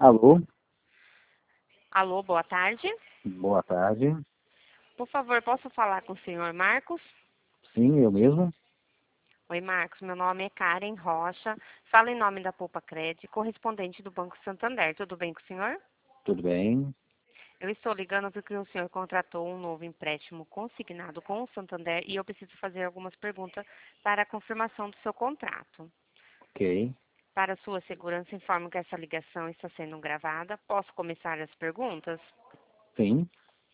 Alô, Alô, boa tarde. boa tarde. Por favor, posso falar com o senhor Marcos? Sim, eu mesmo. Oi, Marcos. Meu nome é Karen Rocha. Falo em nome da Poupa Cred, correspondente do Banco Santander. Tudo bem com o senhor? Tudo bem? Eu estou ligando porque o senhor contratou um novo empréstimo consignado com o Santander e eu preciso fazer algumas perguntas para a confirmação do seu contrato. Ok. Para sua segurança, informo que essa ligação está sendo gravada. Posso começar as perguntas? Sim.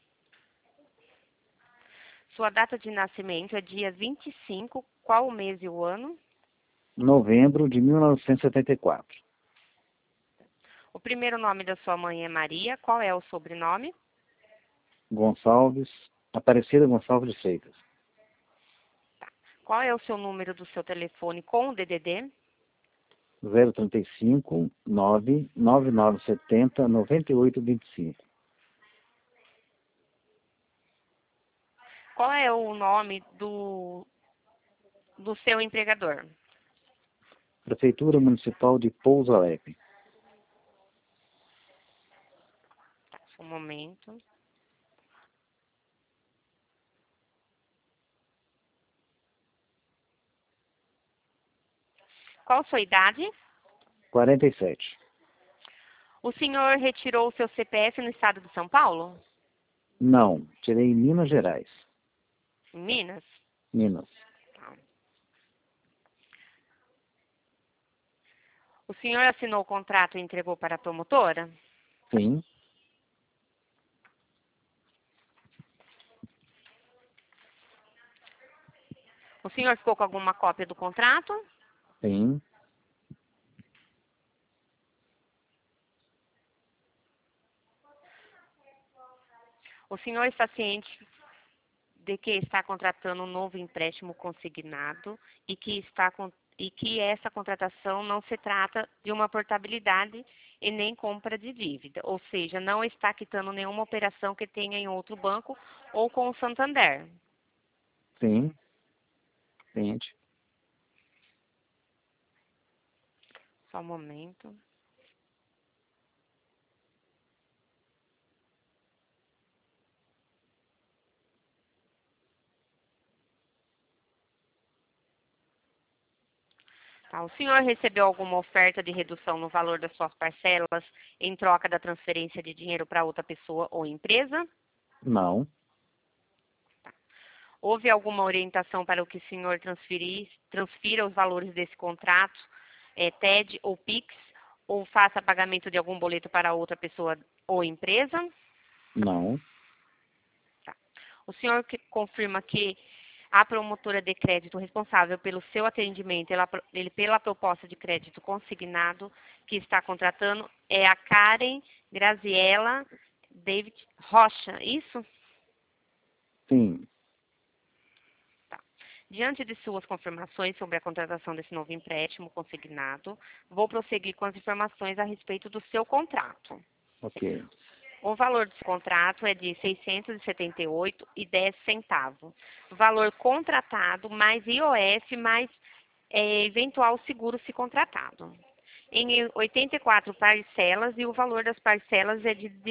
Sua data de nascimento é dia 25. Qual o mês e o ano? Novembro de 1974. O primeiro nome da sua mãe é Maria. Qual é o sobrenome? Gonçalves, Aparecida Gonçalves de Freitas. Qual é o seu número do seu telefone com o DDD? 035 99970 9825. Qual é o nome do seu empregador? Prefeitura Municipal de Pouso Alegre. Tá, só um momento. Qual a sua idade? 47. O senhor retirou o seu CPF no estado de São Paulo? Não, tirei em Minas Gerais. Em Minas? Minas. Tá. O senhor assinou o contrato e entregou para a promotora? Sim. O senhor ficou com alguma cópia do contrato? Sim. O senhor está ciente de que está contratando um novo empréstimo consignado e que essa contratação não se trata de uma portabilidade e nem compra de dívida, ou seja, não está quitando nenhuma operação que tenha em outro banco ou com o Santander. Sim. Ciente. Só um momento. Tá, o senhor recebeu alguma oferta de redução no valor das suas parcelas em troca da transferência de dinheiro para outra pessoa ou empresa? Não. Houve alguma orientação para o que o senhor transfira os valores desse contrato, TED ou PIX, ou faça pagamento de algum boleto para outra pessoa ou empresa? Não. Tá. O senhor confirma que a promotora de crédito responsável pelo seu atendimento pela proposta de crédito consignado que está contratando é a Karen Graziella David Rocha, isso? Sim. Tá. Diante de suas confirmações sobre a contratação desse novo empréstimo consignado, vou prosseguir com as informações a respeito do seu contrato. Ok. O valor desse contrato é de R$ 678,10. Valor contratado mais IOF mais eventual seguro se contratado. Em 84 parcelas e o valor das parcelas é de R$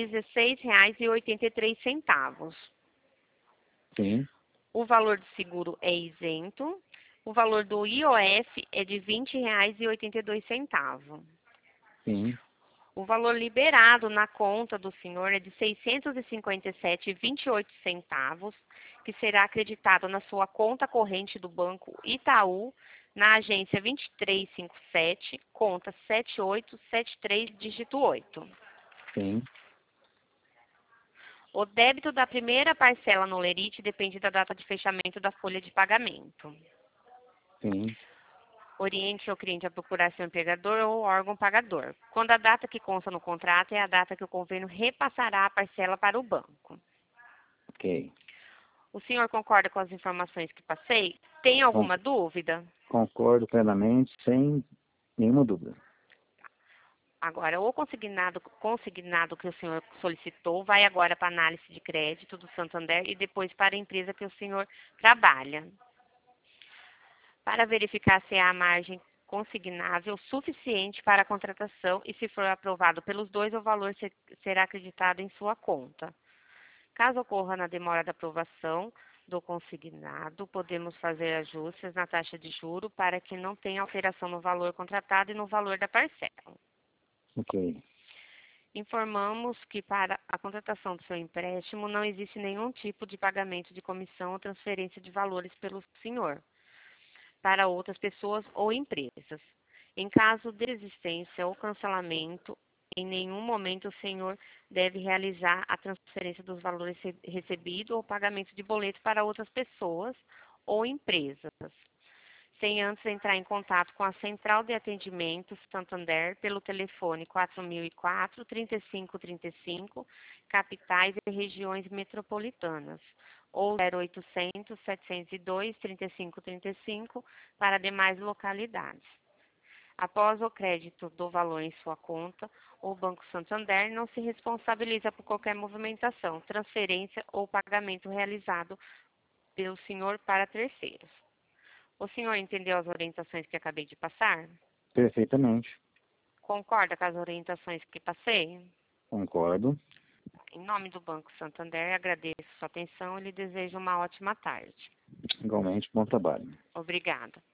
16,83. Sim. O valor do seguro é isento. O valor do IOF é de R$ 20,82. Sim. O valor liberado na conta do senhor é de R$ 657,28, que será acreditado na sua conta corrente do Banco Itaú, na agência 2357, conta 7873, dígito 8. Sim. O débito da primeira parcela no Lerite depende da data de fechamento da folha de pagamento. Sim. Oriente seu cliente a procurar seu empregador ou órgão pagador, quando a data que consta no contrato é a data que o convênio repassará a parcela para o banco. Ok. O senhor concorda com as informações que passei? Tem Con- alguma dúvida? Concordo plenamente, sem nenhuma dúvida. Agora, o consignado que o senhor solicitou vai agora para a análise de crédito do Santander e depois para a empresa que o senhor trabalha. Para verificar se há margem consignável suficiente para a contratação e, se for aprovado pelos dois, o valor será acreditado em sua conta. Caso ocorra na demora da aprovação do consignado, podemos fazer ajustes na taxa de juro para que não tenha alteração no valor contratado e no valor da parcela. Ok. Informamos que para a contratação do seu empréstimo não existe nenhum tipo de pagamento de comissão ou transferência de valores pelo senhor para outras pessoas ou empresas. Em caso de desistência ou cancelamento, em nenhum momento o senhor deve realizar a transferência dos valores recebidos ou pagamento de boleto para outras pessoas ou empresas, sem antes entrar em contato com a Central de Atendimento Santander pelo telefone 4004-3535, capitais e regiões metropolitanas, ou 0800-702-3535 para demais localidades. Após o crédito do valor em sua conta, o Banco Santander não se responsabiliza por qualquer movimentação, transferência ou pagamento realizado pelo senhor para terceiros. O senhor entendeu as orientações que acabei de passar? Perfeitamente. Concorda com as orientações que passei? Concordo. Em nome do Banco Santander, agradeço sua atenção e lhe desejo uma ótima tarde. Igualmente, bom trabalho. Obrigada.